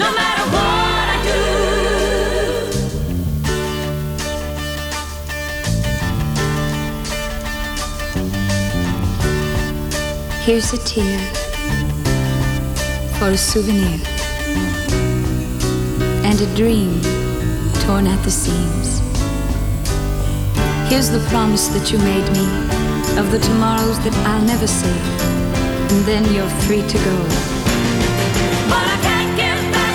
no matter what I do. Here's a tear for a souvenir, and a dream torn at the seams. Here's the promise that you made me of the tomorrows that I'll never see, and then you're free to go. But I can't